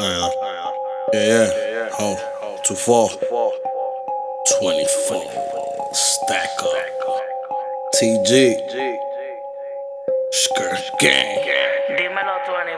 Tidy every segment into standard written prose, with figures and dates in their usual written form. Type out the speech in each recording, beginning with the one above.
Yeah. Oh, 2-4. 24. Stack up. TG. Skirt Gang. Dímelo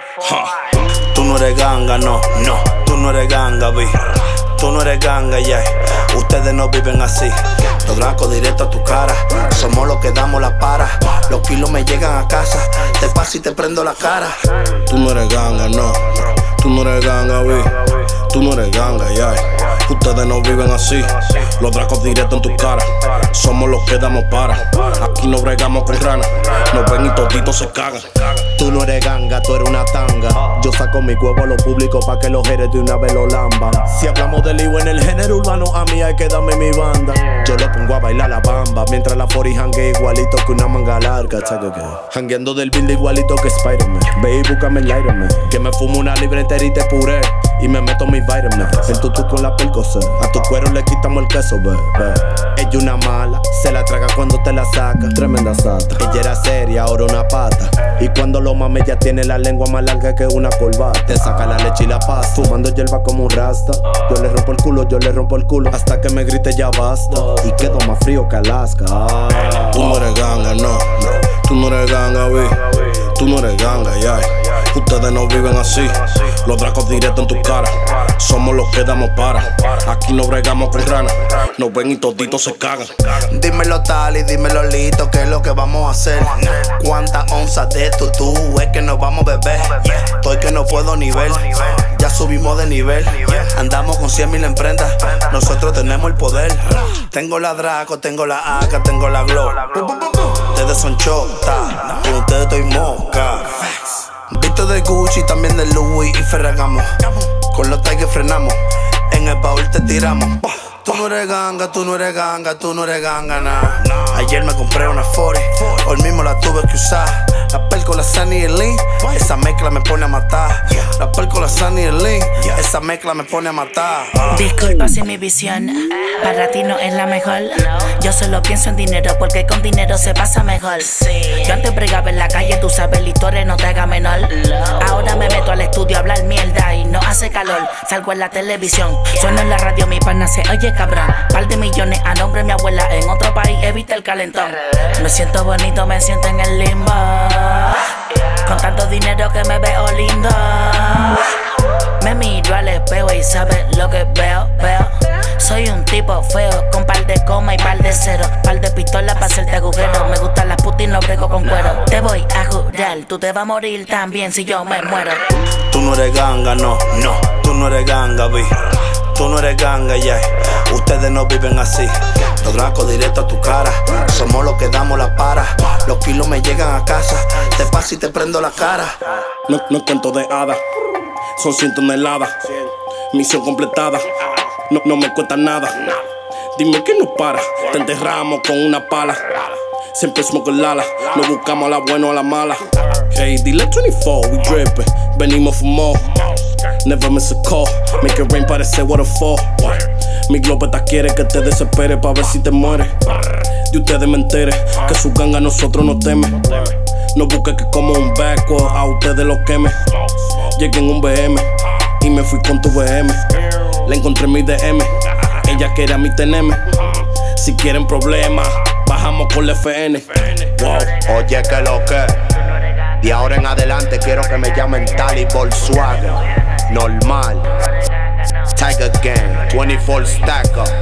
24. Tú no eres ganga, no. Tú no eres ganga, vi. Tú no eres ganga, yeah. Ustedes no viven así. Los dracos directo a tu cara. Somos los que damos la para. Los kilos me llegan a casa. Te paso y te prendo la cara. Tú no eres ganga, no. Tú no eres ganga, vi. Tú no eres ganga, yeah. Ustedes no viven así. Los dracos directo en tu cara. Somos los que damos para. Aquí no bregamos con rana. Nos ven y toditos se cagan. Tú no eres ganga, tú eres una tanga. Yo saco mi huevo a lo público pa' que los jeres de una vez lo lamban. Si hablamos del lío en el género urbano, a mí hay que darme mi banda. Yo lo pongo a bailar la bamba, mientras la 40 jangue igualito que una manga larga. Jangueando del build igualito que Spider-Man. Ve y búscame el Iron Man. Que me fumo una libre entera y te puré. Y me meto mis vitamins. El tutú con la Percocet. A tu cuero le quitamos el queso, bebé. Ella una mala, se la traga cuando te la saca. Tremenda sata. Ella era seria, ahora una pata. Y cuando lo mame ya tiene la lengua más larga que una corbata. Te saca la leche y la pasta, fumando hierba como un rasta. Yo le rompo el culo, hasta que me grite ya basta. Y quedo más frío que Alaska. Tú no eres ganga, no. Tú no eres ganga, vi. Tú no eres ganga, yeah. Ustedes no viven así. Los dracos directo en tu cara. Somos los que damos para. Aquí no bregamos con rana. Nos ven y toditos se cagan. Dímelo tal y dímelo lito, ¿qué es lo que vamos a hacer? ¿Cuántas onzas de tutú es que nos vamos a beber? Estoy que no puedo ni ver. Ya subimos de nivel. Andamos con 100.000 en prenda. Nosotros tenemos el poder. Tengo la Draco, tengo la AK, tengo la Glow. Ustedes son chota, con ustedes estoy moca. Visto de Gucci, también de Louis y Ferragamo. Con los Tigers frenamos, en el baúl te tiramos. Tú no eres ganga, tú no eres ganga, tú no eres ganga, nah. Ayer me compré una 40, hoy mismo la tuve que usar. La pel con la Sunny y el Lean, esa mezcla me pone a matar. La pel con la Sunny y el Lean, esa mezcla me pone a matar. Disculpa si mi visión para ti no es la mejor. Yo solo pienso en dinero porque con dinero se pasa mejor. Yo antes bregaba en la calle, tú sabes, la historia no te haga menor. Ahora me meto al estudio a hablar mierda y no hace calor. Salgo en la televisión, sueno en la radio, mi pana se oye cabrón. Par de millones a nombre de mi abuela en otro país, evita el calentón. Me siento bonito, me siento en el limbo. Con tanto dinero que me veo lindo. Me miro al espejo y sabes lo que veo. Soy un tipo feo, con par de coma y par de cero. Par de pistolas para hacerte agujero. Me gustan las putas y no brego con cuero. Te voy a jurar, tú te vas a morir también si yo me muero. Tú no eres ganga, no. Tú no eres ganga, vi. Tú no eres ganga, yeah. Ustedes no viven así. Los dracos directo a tu cara. Somos los que damos la para. Los kilos me llegan a casa. Te paso y te prendo la cara. No es cuento de hadas. Son 100 toneladas. Misión completada. No me cuesta nada. Dime que nos para. Te enterramos con una pala. Siempre smoke el ala. No buscamos a la buena o a la mala. Hey, dile 24, we drippin'. Venimos for more. Never miss a call. Make it rain, parece waterfall. Mi globeta quiere que te desespere pa' ver si te mueres. De ustedes me entere que su ganga a nosotros no teme. No busque que como un backward a ustedes los queme. Llegué en un BM y me fui con tu BM. Le encontré mi DM, ella quería mi TNM. Si quieren problemas, bajamos con la FN. Wow, oye que lo que. De ahora en adelante quiero que me llamen Tali Volkswagen. Normal. Tiger Gang, 24 Stack Up.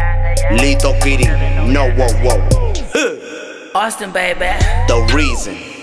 Lito Kitty, no wow. Austin, baby. The reason.